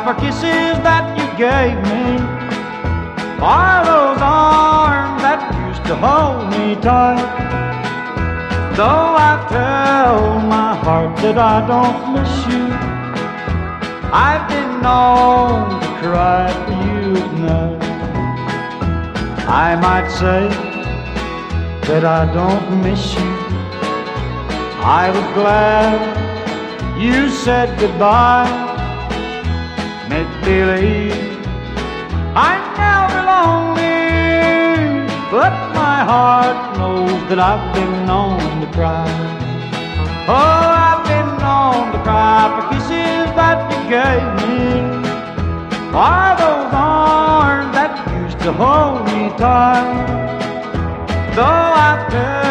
for kisses that you gave me, for those arms that used to hold me tight. Though I tell my heart that I don't miss you, I've been known to cry for you at night. I might say that I don't miss you. I was glad you said goodbye. Make believe I'm never lonely, but my heart knows that I've been known to cry. Oh, I've been known to cry for kisses that you gave me, for those arms that used to hold me tight. Though I